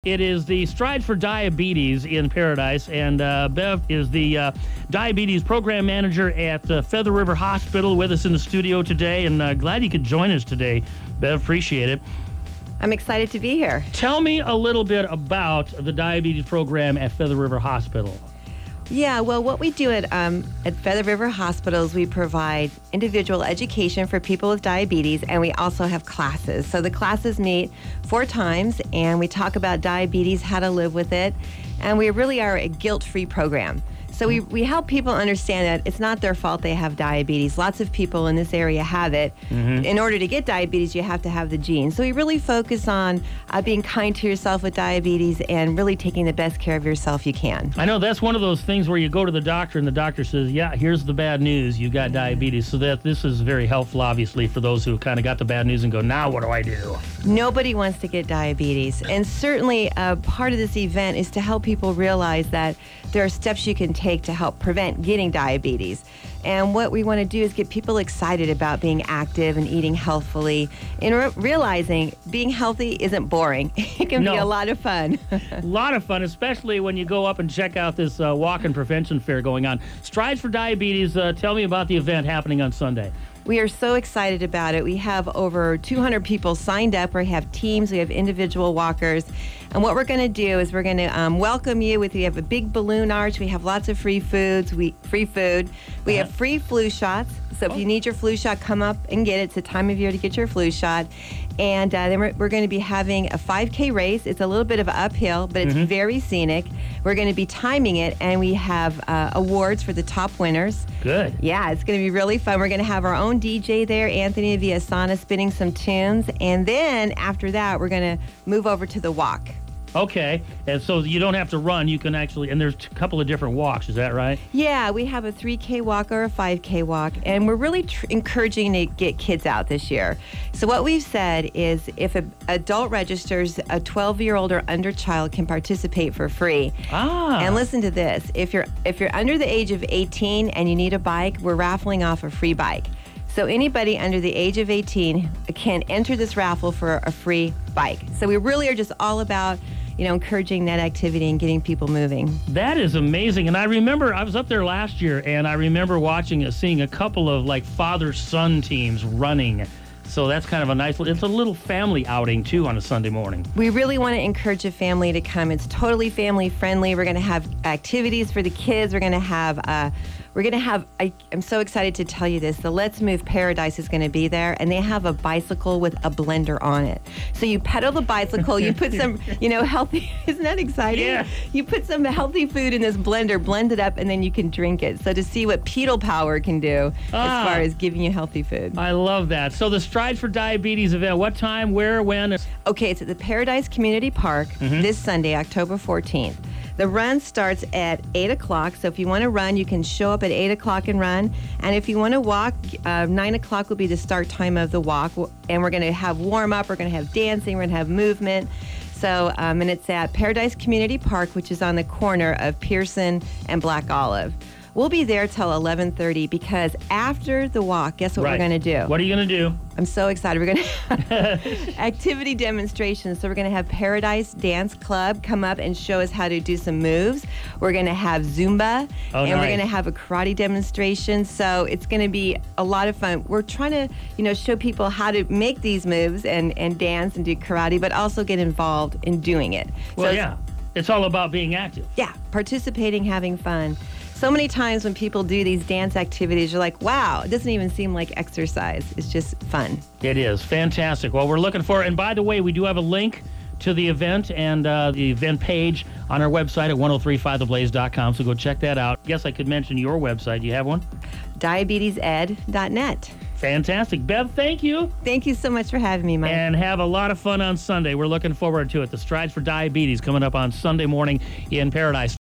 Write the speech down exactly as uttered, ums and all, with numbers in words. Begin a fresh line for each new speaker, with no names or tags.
It is the Stride for Diabetes in Paradise, and uh, Bev is the uh, diabetes program manager at uh, Feather River Hospital with us in the studio today, and uh, glad you could join us today, Bev. Appreciate it.
I'm excited to be here.
Tell me a little bit about the diabetes program at Feather River Hospital.
Yeah, well, what we do at um, at Feather River Hospitals, we provide individual education for people with diabetes, and we also have classes. So the classes meet four times, and we talk about diabetes, how to live with it, and we really are a guilt-free program. So we, we help people understand that it's not their fault they have diabetes. Lots of people in this area have it. Mm-hmm. In order to get diabetes, you have to have the gene. So we really focus on uh, being kind to yourself with diabetes and really taking the best care of yourself you can.
I know that's one of those things where you go to the doctor and the doctor says, yeah, here's the bad news, you got diabetes. So that this is very helpful, obviously, for those who kind of got the bad news and go, now what do I do?
Nobody wants to get diabetes. And certainly uh, part of this event is to help people realize that there are steps you can take to help prevent getting diabetes. And what we want to do is get people excited about being active and eating healthfully and re- realizing being healthy isn't boring. It can no. be a lot of fun.
A lot of fun, especially when you go up and check out this uh, walk-in prevention fair going on. Strides for Diabetes, uh, tell me about the event happening on Sunday.
We are so excited about it. We have over two hundred people signed up. We have teams, we have individual walkers. And what we're going to do is we're going to um, welcome you with, we have a big balloon arch. We have lots of free foods, we free food. We uh-huh. have free flu shots. So if oh. you need your flu shot, come up and get it. It's the time of year to get your flu shot. And uh, then we're, we're going to be having a five K race. It's a little bit of an uphill, but it's mm-hmm. very scenic. We're going to be timing it, and we have uh, awards for the top winners.
Good.
Yeah, it's going to be really fun. We're going to have our own D J there, Anthony Villasana, spinning some tunes. And then after that, we're going to move over to the walk.
Okay, and so you don't have to run, you can actually, and there's a couple of different walks, is that right?
Yeah, we have a three K walk or a five K walk, and we're really tr- encouraging to get kids out this year. So what we've said is if an adult registers, a twelve-year-old or under child can participate for free.
Ah.
And listen to this, if you're if you're under the age of eighteen and you need a bike, we're raffling off a free bike. So anybody under the age of eighteen can enter this raffle for a free bike. So we really are just all about, you know, encouraging that activity and getting people moving.
That is amazing. And I remember, I was up there last year, and I remember watching, seeing a couple of like father-son teams running. So that's kind of a nice, it's a little family outing too on a Sunday morning.
We really want to encourage a family to come. It's totally family friendly. We're going to have activities for the kids. We're going to have, uh, we're going to have, I, I'm so excited to tell you this, the Let's Move Paradise is going to be there, and they have a bicycle with a blender on it. So you pedal the bicycle, you put some, you know, healthy, isn't that exciting?
Yeah.
You put some healthy food in this blender, blend it up, and then you can drink it. So to see what pedal power can do ah, as far as giving you healthy food.
I love that. So the Stride for Diabetes event, what time, where, when?
Okay, it's at the Paradise Community Park mm-hmm. this Sunday, October fourteenth. The run starts at eight o'clock, so if you want to run, you can show up at eight o'clock and run. And if you want to walk, uh, nine o'clock will be the start time of the walk. And we're going to have warm-up, we're going to have dancing, we're going to have movement. So, um, and it's at Paradise Community Park, which is on the corner of Pearson and Black Olive. We'll be there till eleven thirty because after the walk, guess what
right.
we're going to do?
What are you going to do?
I'm so excited. We're going to have activity demonstrations. So we're going to have Paradise Dance Club come up and show us how to do some moves. We're going to have Zumba,
oh,
and
nice.
we're going to have a karate demonstration. So it's going to be a lot of fun. We're trying to, you know, show people how to make these moves and, and dance and do karate, but also get involved in doing it.
Well,
so
yeah. It's all about being active.
Yeah, participating, having fun. So many times when people do these dance activities, you're like, wow, it doesn't even seem like exercise. It's just fun.
It is. Fantastic. Well, we're looking for, and by the way, we do have a link to the event and uh, the event page on our website at ten thirty-five the blaze dot com, so go check that out. Yes, I could mention your website. Do you have one?
diabetes ed dot net.
Fantastic. Bev, thank you.
Thank you so much for having me, Mike.
And have a lot of fun on Sunday. We're looking forward to it. The Strides for Diabetes coming up on Sunday morning in Paradise.